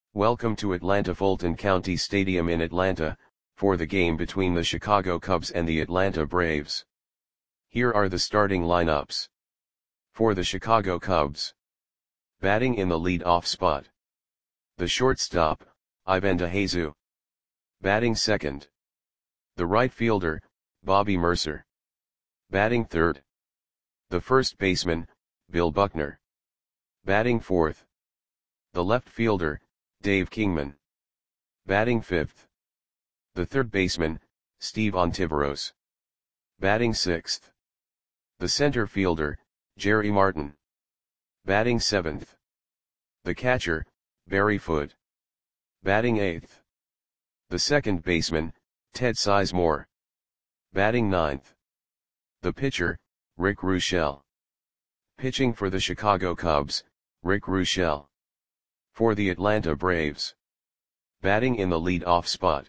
Welcome to Atlanta Fulton County Stadium in Atlanta, for the game between the Chicago Cubs and the Atlanta Braves. Here are the starting lineups. For the Chicago Cubs. Batting in the lead-off spot. The shortstop, Ivan DeJesus. Batting second. The right fielder, Bobby Murcer. Batting third. The first baseman, Bill Buckner. Batting fourth. The left fielder, Dave Kingman. Batting fifth. The third baseman, Steve Ontiveros. Batting sixth. The center fielder, Jerry Martin. Batting seventh. The catcher, Barry Foote. Batting eighth. The second baseman, Ted Sizemore. Batting ninth. The pitcher, Rick Ruschel. Pitching for the Chicago Cubs, Rick Ruschel. For the Atlanta Braves. Batting in the lead-off spot.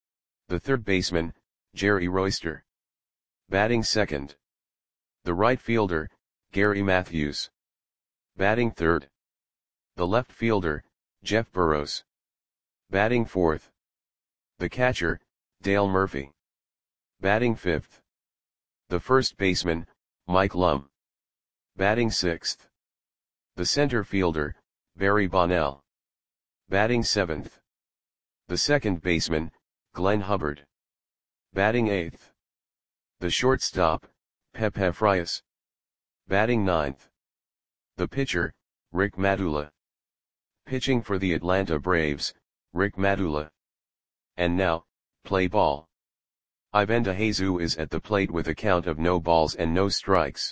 The third baseman, Jerry Royster. Batting second. The right fielder, Gary Matthews. Batting third. The left fielder, Jeff Burroughs. Batting fourth. The catcher, Dale Murphy. Batting fifth. The first baseman, Mike Lum. Batting sixth. The center fielder, Barry Bonnell. Batting seventh. The second baseman, Glenn Hubbard. Batting eighth. The shortstop, Pepe Frias. Batting ninth. The pitcher, Rick Madula. Pitching for the Atlanta Braves, Rick Madula. And now, play ball. Ivan DeJesus is at the plate with a count of no balls and no strikes.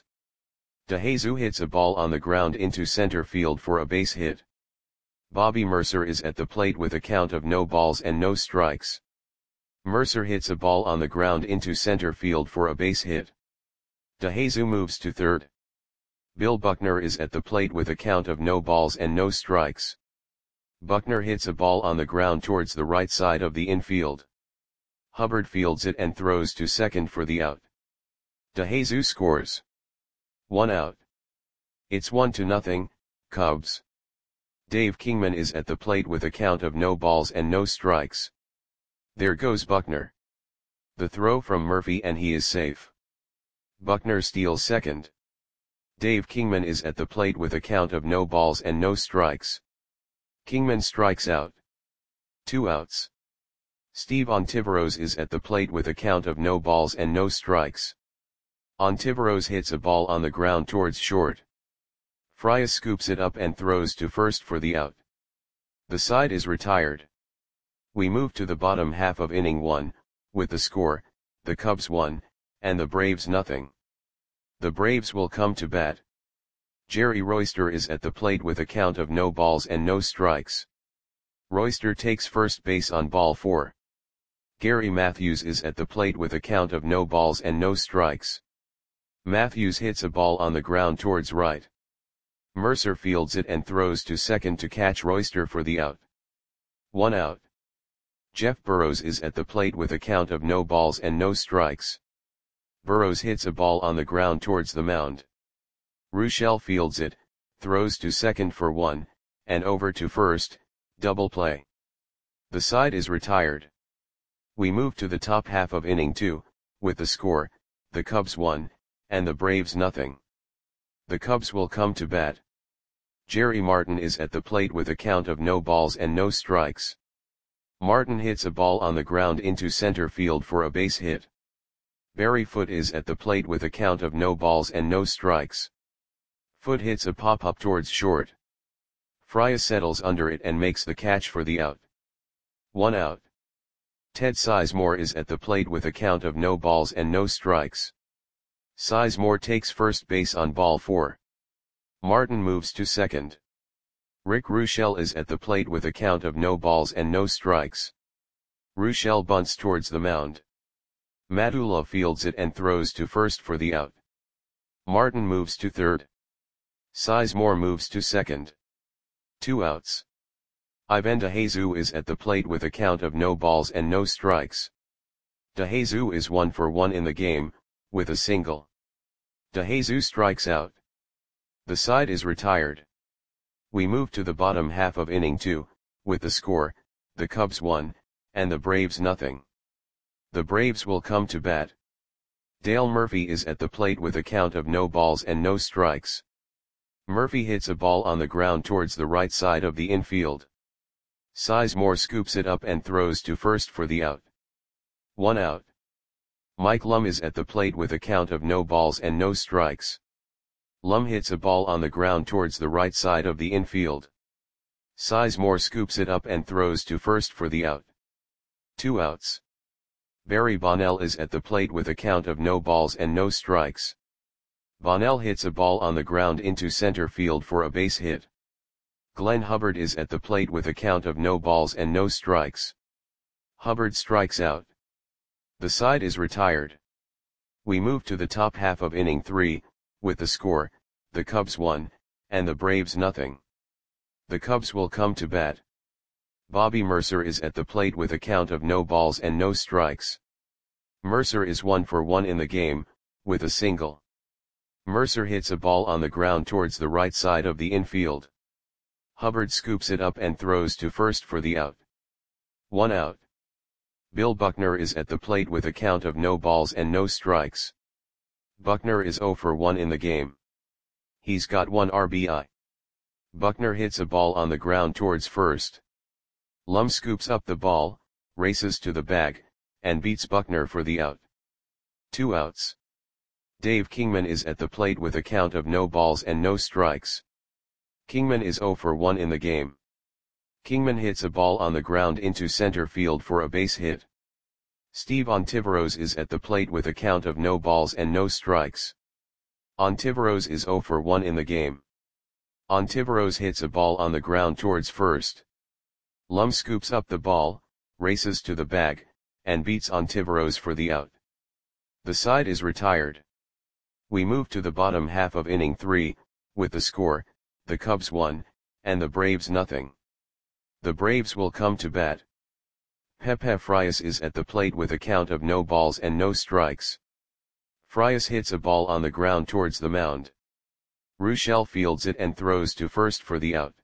DeJesus hits a ball on the ground into center field for a base hit. Bobby Murcer is at the plate with a count of no balls and no strikes. Murcer hits a ball on the ground into center field for a base hit. DeJesus moves to third. Bill Buckner is at the plate with a count of no balls and no strikes. Buckner hits a ball on the ground towards the right side of the infield. Hubbard fields it and throws to second for the out. DeJesus scores. 1 out. It's 1-0, Cubs. Dave Kingman is at the plate with a count of no balls and no strikes. There goes Buckner. The throw from Murphy and he is safe. Buckner steals second. Dave Kingman is at the plate with a count of no balls and no strikes. Kingman strikes out. 2 outs. Steve Ontiveros is at the plate with a count of no balls and no strikes. Ontiveros hits a ball on the ground towards short. Frias scoops it up and throws to first for the out. The side is retired. We move to the bottom half of inning 1, with the score, the Cubs 1, and the Braves 0. The Braves will come to bat. Jerry Royster is at the plate with a count of no balls and no strikes. Royster takes first base on ball 4. Gary Matthews is at the plate with a count of no balls and no strikes. Matthews hits a ball on the ground towards right. Murcer fields it and throws to second to catch Royster for the out. 1 out. Jeff Burroughs is at the plate with a count of no balls and no strikes. Burroughs hits a ball on the ground towards the mound. Ruschel fields it, throws to second for 1, and over to first, double play. The side is retired. We move to the top half of inning 2, with the score, the Cubs 1, and the Braves 0. The Cubs will come to bat. Jerry Martin is at the plate with a count of no balls and no strikes. Martin hits a ball on the ground into center field for a base hit. Barry Foote is at the plate with a count of no balls and no strikes. Foote hits a pop-up towards short. Frias settles under it and makes the catch for the out. 1 out. Ted Sizemore is at the plate with a count of no balls and no strikes. Sizemore takes first base on ball 4. Martin moves to second. Rick Ruschel is at the plate with a count of no balls and no strikes. Ruschel bunts towards the mound. Madula fields it and throws to first for the out. Martin moves to third. Sizemore moves to second. 2 outs. Ivan DeJesus is at the plate with a count of no balls and no strikes. DeJesus is 1 for 1 in the game, with a single. DeJesus strikes out. The side is retired. We move to the bottom half of inning 2, with the score, the Cubs 1, and the Braves nothing. The Braves will come to bat. Dale Murphy is at the plate with a count of no balls and no strikes. Murphy hits a ball on the ground towards the right side of the infield. Sizemore scoops it up and throws to first for the out. 1 out. Mike Lum is at the plate with a count of no balls and no strikes. Lum hits a ball on the ground towards the right side of the infield. Sizemore scoops it up and throws to first for the out. 2 outs. Barry Bonnell is at the plate with a count of no balls and no strikes. Bonnell hits a ball on the ground into center field for a base hit. Glenn Hubbard is at the plate with a count of no balls and no strikes. Hubbard strikes out. The side is retired. We move to the top half of inning 3, with the score, the Cubs 1, and the Braves nothing. The Cubs will come to bat. Bobby Mercer is at the plate with a count of no balls and no strikes. Mercer is 1 for 1 in the game, with a single. Mercer hits a ball on the ground towards the right side of the infield. Hubbard scoops it up and throws to first for the out. 1 out. Bill Buckner is at the plate with a count of no balls and no strikes. Buckner is 0 for 1 in the game. He's got 1 RBI. Buckner hits a ball on the ground towards first. Lum scoops up the ball, races to the bag, and beats Buckner for the out. 2 outs. Dave Kingman is at the plate with a count of no balls and no strikes. Kingman is 0 for 1 in the game. Kingman hits a ball on the ground into center field for a base hit. Steve Ontiveros is at the plate with a count of no balls and no strikes. Ontiveros is 0 for 1 in the game. Ontiveros hits a ball on the ground towards first. Lum scoops up the ball, races to the bag, and beats Ontiveros for the out. The side is retired. We move to the bottom half of inning 3, with the score, the Cubs 1, and the Braves nothing. The Braves will come to bat. Pepe Frias is at the plate with a count of no balls and no strikes. Frias hits a ball on the ground towards the mound. Rochelle fields it and throws to first for the out.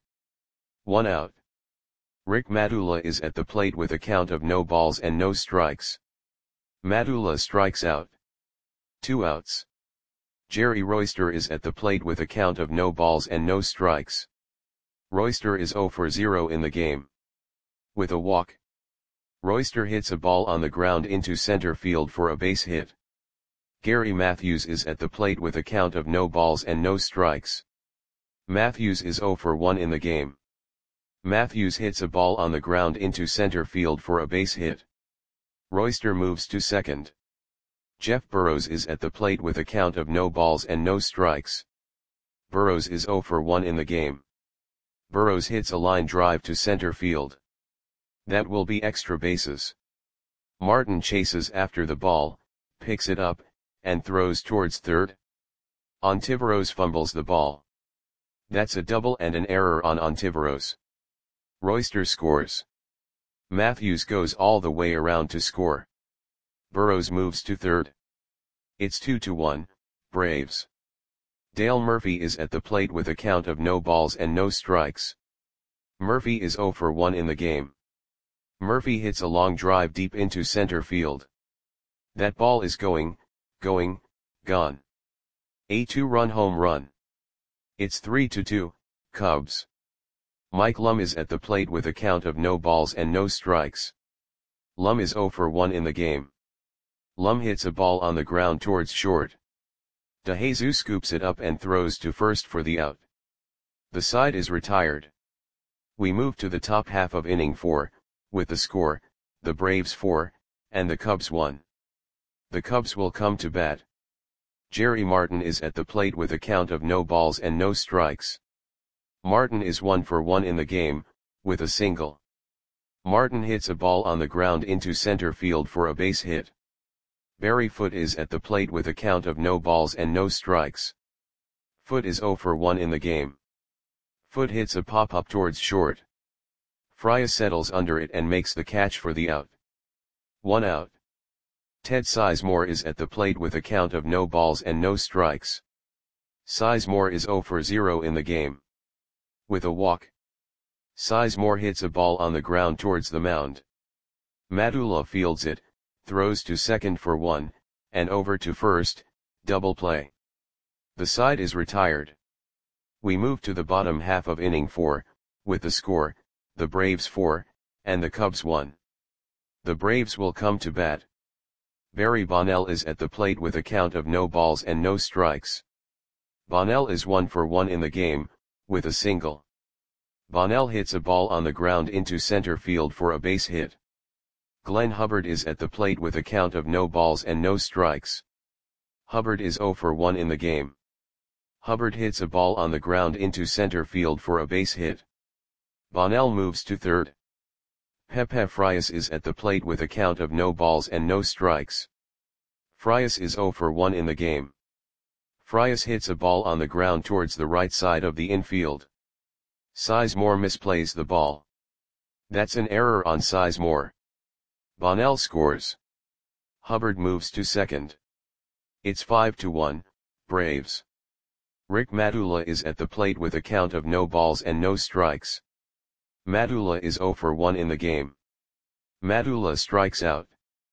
1 out. Rick Madula is at the plate with a count of no balls and no strikes. Madula strikes out. 2 outs. Jerry Royster is at the plate with a count of no balls and no strikes. Royster is 0 for 0 in the game. With a walk. Royster hits a ball on the ground into center field for a base hit. Gary Matthews is at the plate with a count of no balls and no strikes. Matthews is 0 for 1 in the game. Matthews hits a ball on the ground into center field for a base hit. Royster moves to second. Jeff Burrows is at the plate with a count of no balls and no strikes. Burrows is 0 for 1 in the game. Burrows hits a line drive to center field. That will be extra bases. Martin chases after the ball, picks it up, and throws towards third. Ontiveros fumbles the ball. That's a double and an error on Ontiveros. Royster scores. Matthews goes all the way around to score. Burrows moves to third. It's 2-1, Braves. Dale Murphy is at the plate with a count of no balls and no strikes. Murphy is 0 for 1 in the game. Murphy hits a long drive deep into center field. That ball is gone. A 2-run home run. It's 3-2, Cubs. Mike Lum is at the plate with a count of no balls and no strikes. Lum is 0 for 1 in the game. Lum hits a ball on the ground towards short. DeJesus scoops it up and throws to first for the out. The side is retired. We move to the top half of inning 4, with the score, the Braves 4, and the Cubs 1. The Cubs will come to bat. Jerry Martin is at the plate with a count of no balls and no strikes. Martin is 1 for 1 in the game, with a single. Martin hits a ball on the ground into center field for a base hit. Barry Foote is at the plate with a count of no balls and no strikes. Foote is 0 for 1 in the game. Foote hits a pop-up towards short. Frias settles under it and makes the catch for the out. 1 out. Ted Sizemore is at the plate with a count of no balls and no strikes. Sizemore is 0 for 0 in the game. With a walk. Sizemore hits a ball on the ground towards the mound. Madula fields it, throws to second for 1, and over to first, double play. The side is retired. We move to the bottom half of inning 4, with the score, the Braves 4, and the Cubs 1. The Braves will come to bat. Barry Bonnell is at the plate with a count of no balls and no strikes. Bonnell is 1 for 1 in the game, with a single. Bonnell hits a ball on the ground into center field for a base hit. Glenn Hubbard is at the plate with a count of no balls and no strikes. Hubbard is 0 for 1 in the game. Hubbard hits a ball on the ground into center field for a base hit. Bonnell moves to third. Pepe Frias is at the plate with a count of no balls and no strikes. Frias is 0 for 1 in the game. Frias hits a ball on the ground towards the right side of the infield. Sizemore misplays the ball. That's an error on Sizemore. Bonnell scores. Hubbard moves to second. It's 5-1, Braves. Rick Madula is at the plate with a count of no balls and no strikes. Madula is 0 for 1 in the game. Madula strikes out.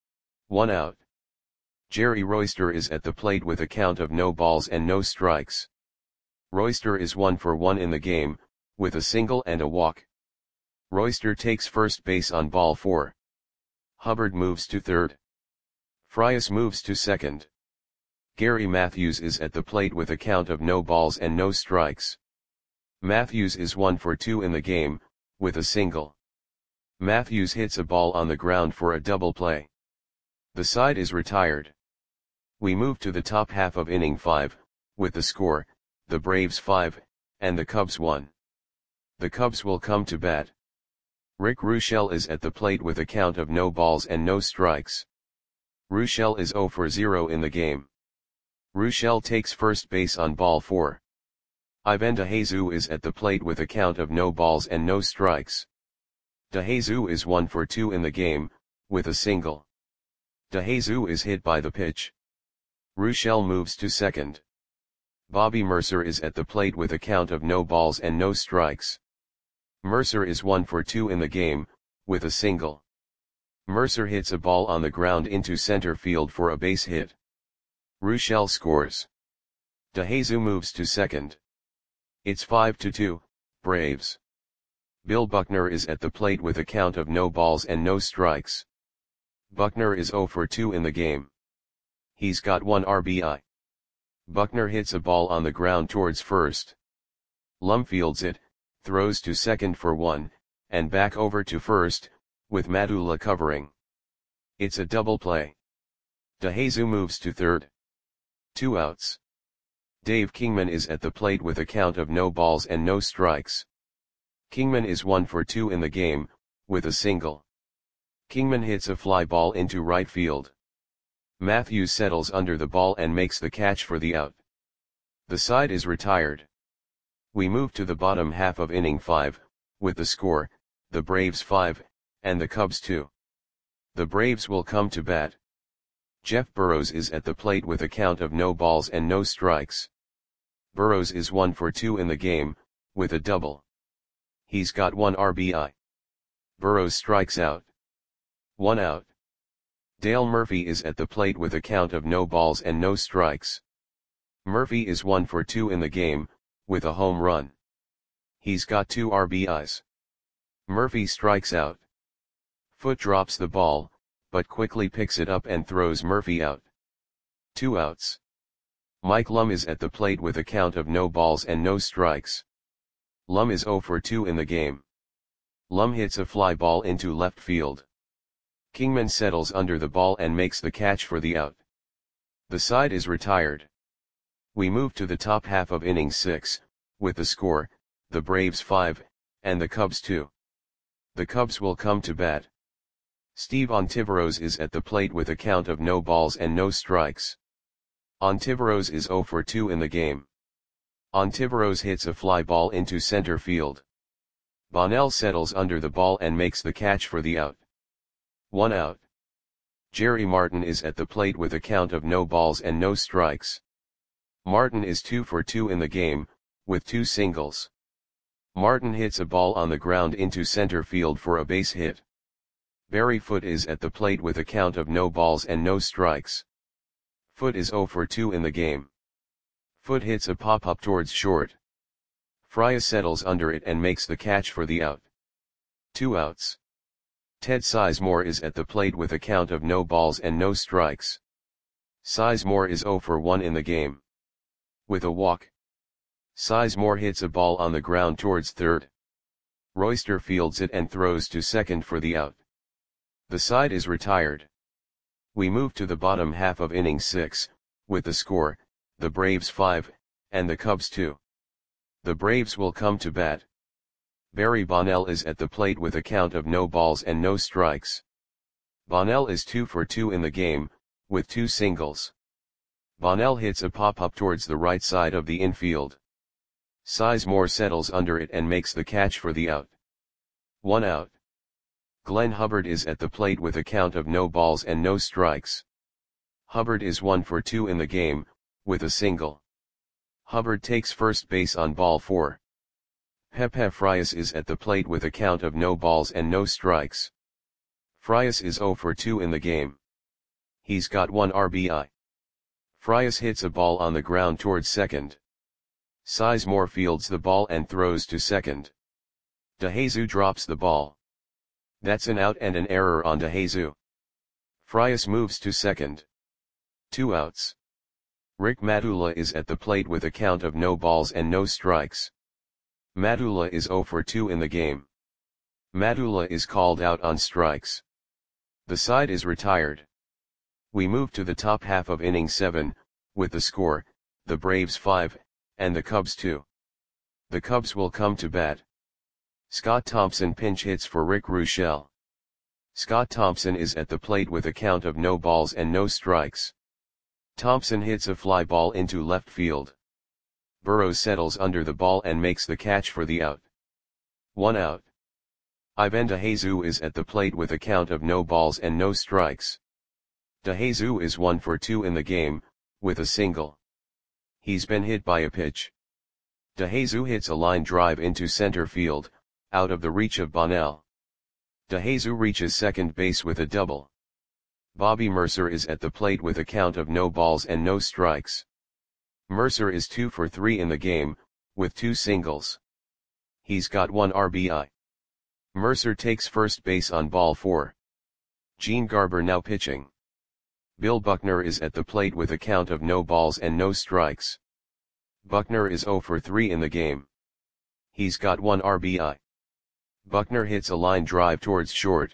1 out. Jerry Royster is at the plate with a count of no balls and no strikes. Royster is 1 for 1 in the game, with a single and a walk. Royster takes first base on ball 4. Hubbard moves to third. Frias moves to second. Gary Matthews is at the plate with a count of no balls and no strikes. Matthews is 1 for 2 in the game, with a single. Matthews hits a ball on the ground for a double play. The side is retired. We move to the top half of inning 5, with the score, the Braves 5, and the Cubs 1. The Cubs will come to bat. Rick Ruschel is at the plate with a count of no balls and no strikes. Ruschel is 0 for 0 in the game. Ruschel takes first base on ball 4. Ivan DeJesus is at the plate with a count of no balls and no strikes. DeJesus is 1 for 2 in the game, with a single. DeJesus is hit by the pitch. Ruschel moves to second. Bobby Mercer is at the plate with a count of no balls and no strikes. Mercer is 1 for 2 in the game, with a single. Mercer hits a ball on the ground into center field for a base hit. Ruschel scores. DeJesus moves to second. It's 5-2, Braves. Bill Buckner is at the plate with a count of no balls and no strikes. Buckner is 0 for 2 in the game. He's got 1 RBI. Buckner hits a ball on the ground towards first. Lum fields it, throws to second for 1, and back over to first, with Madula covering. It's a double play. DeJesus moves to third. 2 outs. Dave Kingman is at the plate with a count of no balls and no strikes. Kingman is 1 for 2 in the game, with a single. Kingman hits a fly ball into right field. Matthews settles under the ball and makes the catch for the out. The side is retired. We move to the bottom half of inning 5, with the score, the Braves 5, and the Cubs 2. The Braves will come to bat. Jeff Burrows is at the plate with a count of no balls and no strikes. Burrows is 1 for 2 in the game, with a double. He's got 1 RBI. Burrows strikes out. 1 out. Dale Murphy is at the plate with a count of no balls and no strikes. Murphy is 1 for 2 in the game, with a home run. He's got 2 RBIs. Murphy strikes out. Foot drops the ball, but quickly picks it up and throws Murphy out. 2 outs. Mike Lum is at the plate with a count of no balls and no strikes. Lum is 0 for 2 in the game. Lum hits a fly ball into left field. Kingman settles under the ball and makes the catch for the out. The side is retired. We move to the top half of inning 6, with the score, the Braves 5, and the Cubs 2. The Cubs will come to bat. Steve Ontiveros is at the plate with a count of no balls and no strikes. Ontiveros is 0 for 2 in the game. Ontiveros hits a fly ball into center field. Bonnell settles under the ball and makes the catch for the out. 1 out. Jerry Martin is at the plate with a count of no balls and no strikes. Martin is 2 for 2 in the game, with 2 singles. Martin hits a ball on the ground into center field for a base hit. Barry Foote is at the plate with a count of no balls and no strikes. Foote is 0 for 2 in the game. Foote hits a pop-up towards short. Frias settles under it and makes the catch for the out. 2 outs. Ted Sizemore is at the plate with a count of no balls and no strikes. Sizemore is 0 for 1 in the game. With a walk, Sizemore hits a ball on the ground towards third. Royster fields it and throws to second for the out. The side is retired. We move to the bottom half of inning 6, with the score, the Braves 5, and the Cubs 2. The Braves will come to bat. Barry Bonnell is at the plate with a count of no balls and no strikes. Bonnell is 2 for 2 in the game, with 2 singles. Bonnell hits a pop-up towards the right side of the infield. Sizemore settles under it and makes the catch for the out. 1 out. Glenn Hubbard is at the plate with a count of no balls and no strikes. Hubbard is 1 for 2 in the game, with a single. Hubbard takes first base on ball 4. Pepe Frias is at the plate with a count of no balls and no strikes. Frias is 0 for 2 in the game. He's got 1 RBI. Frias hits a ball on the ground towards second. Sizemore fields the ball and throws to second. DeJesus drops the ball. That's an out and an error on DeJesus. Frias moves to second. 2 outs. Rick Madula is at the plate with a count of no balls and no strikes. Madula is 0 for 2 in the game. Madula is called out on strikes. The side is retired. We move to the top half of inning 7, with the score, the Braves 5, and the Cubs 2. The Cubs will come to bat. Scott Thompson pinch hits for Rick Ruschel. Scott Thompson is at the plate with a count of no balls and no strikes. Thompson hits a fly ball into left field. Burrows settles under the ball and makes the catch for the out. 1 out. Ivan DeJesus is at the plate with a count of no balls and no strikes. DeJesus is 1 for 2 in the game, with a single. He's been hit by a pitch. DeJesus hits a line drive into center field, out of the reach of Bonnell. DeJesus reaches second base with a double. Bobby Mercer is at the plate with a count of no balls and no strikes. Mercer is 2 for 3 in the game, with 2 singles. He's got 1 RBI. Mercer takes first base on ball 4. Gene Garber now pitching. Bill Buckner is at the plate with a count of no balls and no strikes. Buckner is 0 for 3 in the game. He's got 1 RBI. Buckner hits a line drive towards short.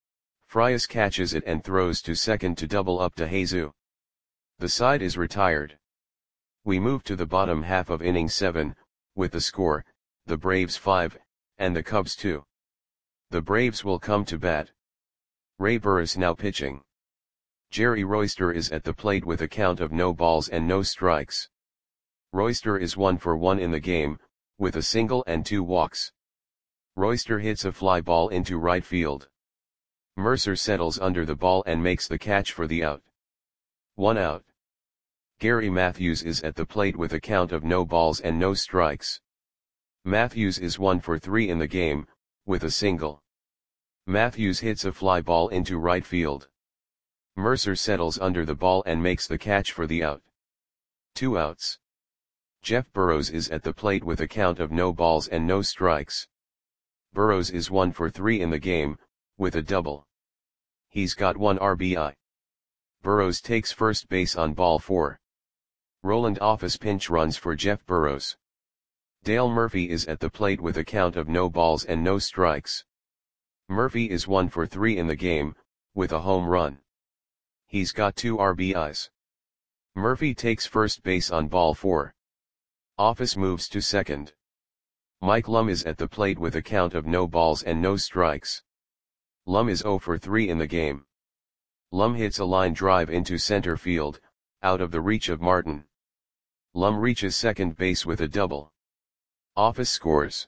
Frias catches it and throws to second to double up DeJesus. The side is retired. We move to the bottom half of inning 7, with the score, the Braves 5, and the Cubs 2. The Braves will come to bat. Ray Burris now pitching. Jerry Royster is at the plate with a count of no balls and no strikes. Royster is 1 for 1 in the game, with a single and 2 walks. Royster hits a fly ball into right field. Mercer settles under the ball and makes the catch for the out. 1 out. Gary Matthews is at the plate with a count of no balls and no strikes. Matthews is 1 for 3 in the game, with a single. Matthews hits a fly ball into right field. Mercer settles under the ball and makes the catch for the out. 2 outs. Jeff Burrows is at the plate with a count of no balls and no strikes. Burrows is 1 for 3 in the game, with a double. He's got 1 RBI. Burrows takes first base on ball 4. Roland Office pinch runs for Jeff Burrows. Dale Murphy is at the plate with a count of no balls and no strikes. Murphy is 1 for 3 in the game, with a home run. He's got 2 RBIs. Murphy takes first base on ball 4. Office moves to second. Mike Lum is at the plate with a count of no balls and no strikes. Lum is 0 for 3 in the game. Lum hits a line drive into center field, out of the reach of Martin. Lum reaches second base with a double. Office scores.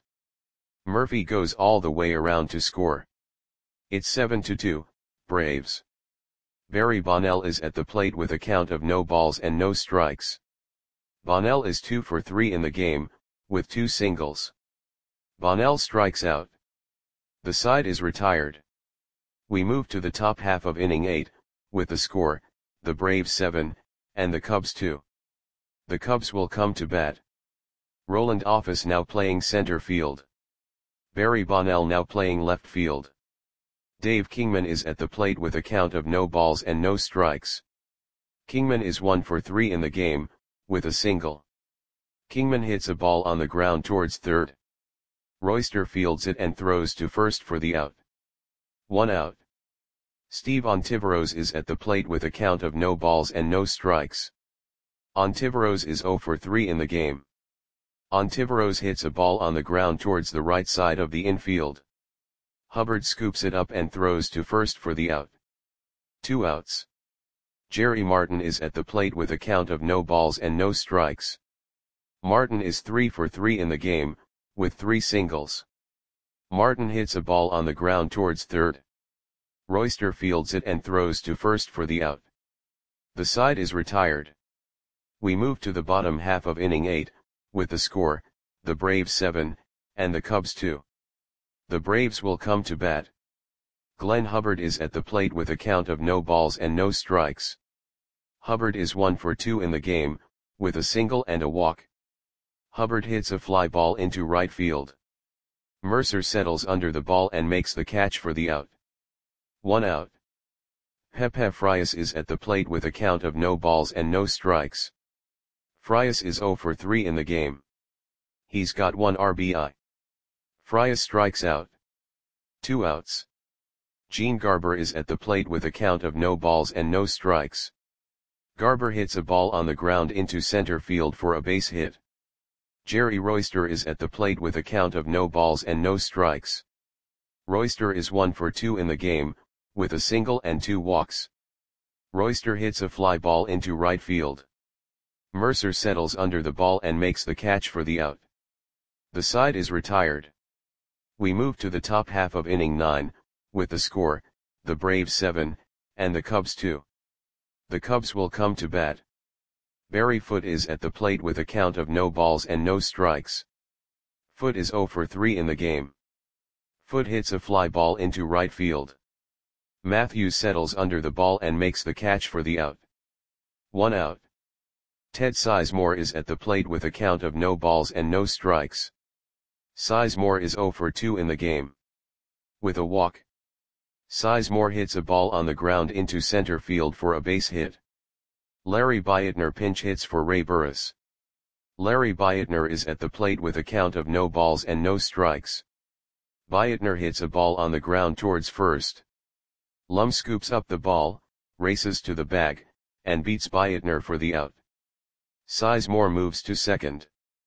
Murphy goes all the way around to score. It's 7-2, Braves. Barry Bonnell is at the plate with a count of no balls and no strikes. Bonnell is 2 for 3 in the game, with 2 singles. Bonnell strikes out. The side is retired. We move to the top half of inning 8, with the score, the Braves 7, and the Cubs 2. The Cubs will come to bat. Roland Office now playing center field. Barry Bonnell now playing left field. Dave Kingman is at the plate with a count of no balls and no strikes. Kingman is 1 for 3 in the game, with a single. Kingman hits a ball on the ground towards third. Royster fields it and throws to first for the out. 1 out. Steve Ontiveros is at the plate with a count of no balls and no strikes. Ontiveros is 0 for 3 in the game. Ontiveros hits a ball on the ground towards the right side of the infield. Hubbard scoops it up and throws to first for the out. 2 outs. Jerry Martin is at the plate with a count of no balls and no strikes. Martin is 3 for 3 in the game, with 3 singles. Martin hits a ball on the ground towards third. Royster fields it and throws to first for the out. The side is retired. We move to the bottom half of inning 8, with the score, the Braves 7, and the Cubs 2. The Braves will come to bat. Glenn Hubbard is at the plate with a count of no balls and no strikes. Hubbard is 1 for 2 in the game, with a single and a walk. Hubbard hits a fly ball into right field. Mercer settles under the ball and makes the catch for the out. 1 out. Pepe Frias is at the plate with a count of no balls and no strikes. Frias is 0 for 3 in the game. He's got 1 RBI. Frias strikes out. 2 outs. Gene Garber is at the plate with a count of no balls and no strikes. Garber hits a ball on the ground into center field for a base hit. Jerry Royster is at the plate with a count of no balls and no strikes. Royster is 1 for 2 in the game, with a single and 2 walks. Royster hits a fly ball into right field. Mercer settles under the ball and makes the catch for the out. The side is retired. We move to the top half of inning 9, with the score, the Braves 7, and the Cubs 2. The Cubs will come to bat. Barry Foote is at the plate with a count of no balls and no strikes. Foote is 0 for 3 in the game. Foote hits a fly ball into right field. Matthews settles under the ball and makes the catch for the out. 1 out. Ted Sizemore is at the plate with a count of no balls and no strikes. Sizemore is 0 for 2 in the game. With a walk. Sizemore hits a ball on the ground into center field for a base hit. Larry Beitner pinch hits for Ray Burris. Larry Beitner is at the plate with a count of no balls and no strikes. Beitner hits a ball on the ground towards first. Lum scoops up the ball, races to the bag, and beats Beitner for the out. Sizemore moves to second.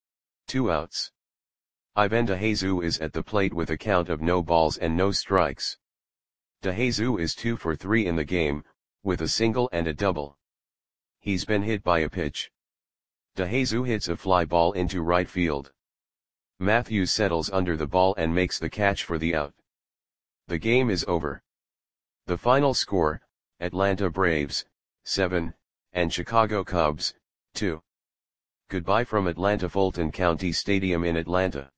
2 outs. Ivan DeJesus is at the plate with a count of no balls and no strikes. DeJesus is 2 for 3 in the game, with a single and a double. He's been hit by a pitch. DeJesus hits a fly ball into right field. Matthews settles under the ball and makes the catch for the out. The game is over. The final score, Atlanta Braves, 7, and Chicago Cubs, 2. Goodbye from Atlanta Fulton County Stadium in Atlanta.